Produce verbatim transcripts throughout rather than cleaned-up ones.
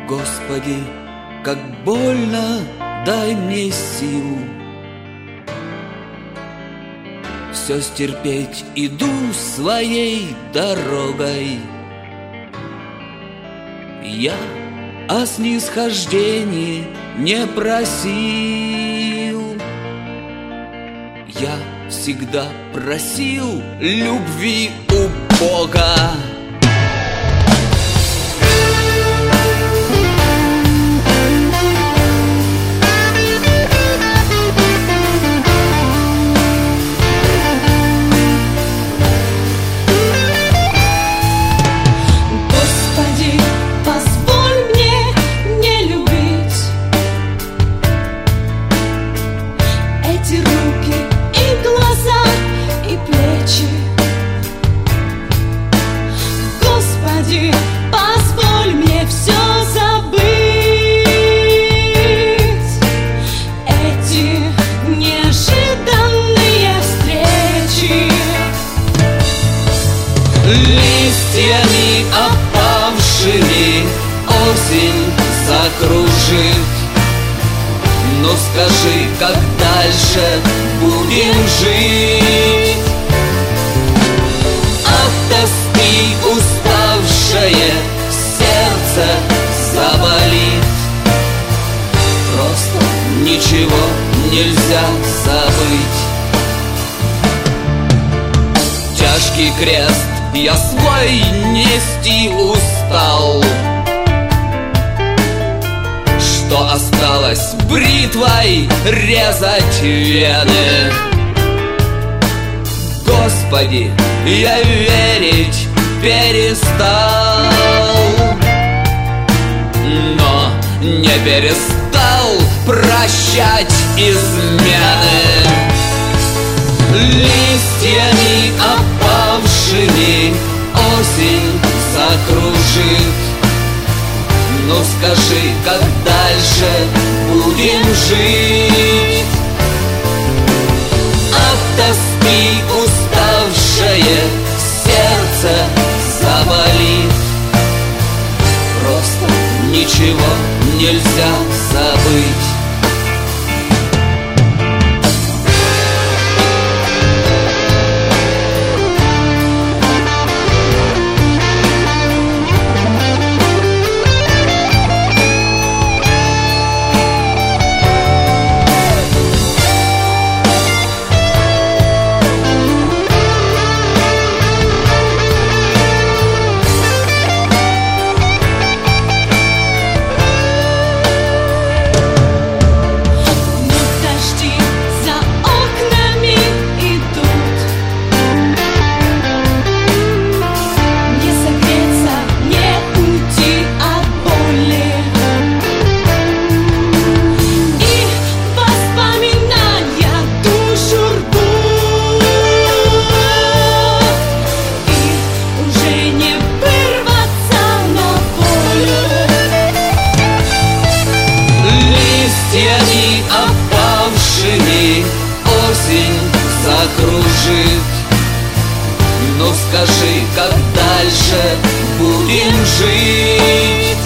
Господи, как больно, дай мне сил все стерпеть, иду своей дорогой. Я о снисхождении не просил, я всегда просил любви у Бога. Позволь мне все забыть, эти неожиданные встречи. Листьями опавшими осень закружит. Но скажи, как дальше будем жить? От тоски уставшее сердце заболит. Просто ничего нельзя забыть. Тяжкий крест я свой нести устал. Что осталось бритвой резать вены? Господи, я верить перестал, но не перестал прощать измены. Листьями опавшими осень закружит. Ну скажи, как дальше будем жить? От тоски уставшее сердце заболит. Просто ничего нельзя забыть. Листьями опавшими осень закружит. Ну скажи, как дальше будем жить?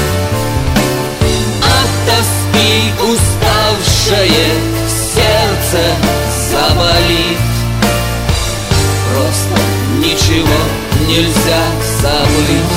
От тоски уставшее сердце заболит. Просто ничего нельзя забыть.